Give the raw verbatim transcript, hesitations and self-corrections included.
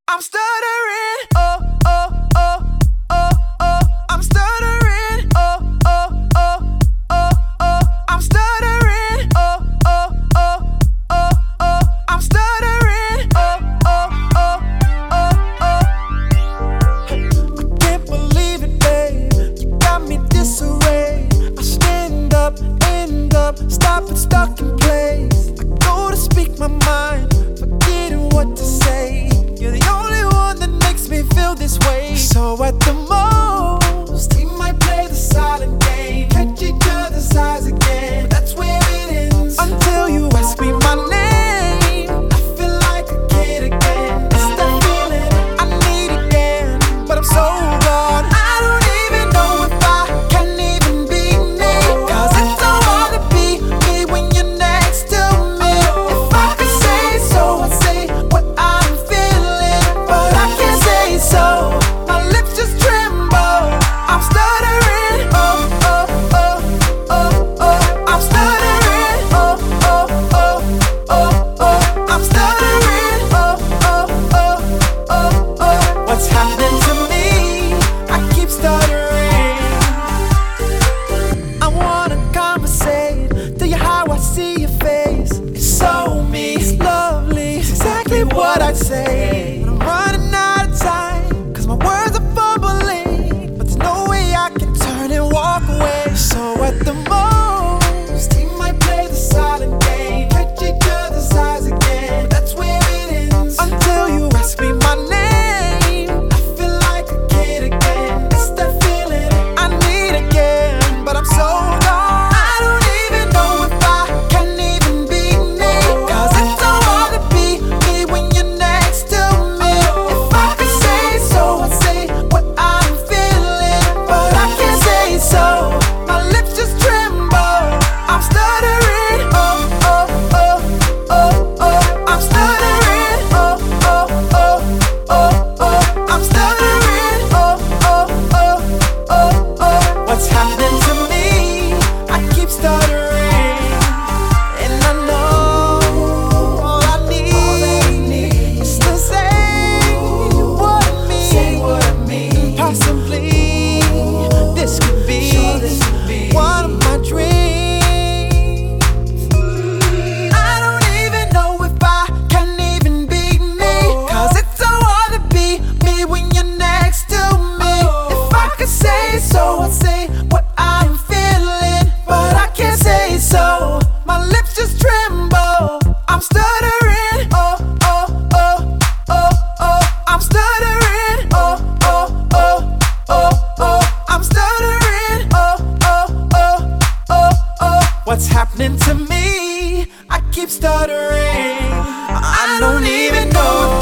I'm stuttering, oh, oh, oh, oh, oh. I'm stuttering, oh, oh, oh, oh, oh. I'm stuttering, oh, oh, oh, oh, oh. I'm stuttering, oh, oh, oh, oh, oh. I can't believe it, babe. You got me disarray. I stand up, end up, stop and stuck in place. I go to speak my mind, forgetting what to say. You're the only one that makes me feel this way. So at the most, we might play the silent game, catch each other's eyes again, but that's where it ends. Until you ask me my name, I feel like a kid again. It's that feeling I need again, but I'm so gone. I don't even know if I can even be me, 'cause it's so hard to be me when you're next to me. If I could say so, I'd say what I'm feeling, but I can't say so. My lips just tremble. I'm stuttering, oh, oh, oh, oh, oh. I'm stuttering, oh, oh, oh, oh, oh. I'm stuttering, oh, oh, oh, oh, oh. What's happening to me? I keep stuttering. I wanna conversate, tell you how I see your face. It's so me, it's lovely, it's exactly what I'd say. But I'm running out of time, 'cause my words are fumbling, but there's no way I can turn and walk away. So at the most, we might play the silent game, catch each other's eyes again, but that's where it ends. Until you ask me my name, I feel like a kid again. It's that feeling I need again, but I'm so gone. I don't even know if I can even be me, 'cause it's so hard to be me when you're next to me. If I could say so, I'd say what I'm feeling, but I can't say so. My lips just tremble. I'm stuttering, oh, oh, oh, oh, oh. I'm stuttering, oh, oh, oh, oh, oh. I'm stuttering, oh, oh, oh, oh, oh. What's happening to me? I keep stuttering, and I know all I need is to say what I mean. Possibly this could be one of my dreams. I don't even know if I can even be me, 'cause it's so hard to be me when you're next to me. If I could say so, I'd say what I'm feeling, but I can't say so. My lips just tremble. I'm stuttering, oh, oh, oh, oh, oh. I'm stuttering, oh, oh, oh, oh, oh. I'm stuttering, oh, oh, oh, oh, oh. What's happening to me? I keep stuttering. I don't even know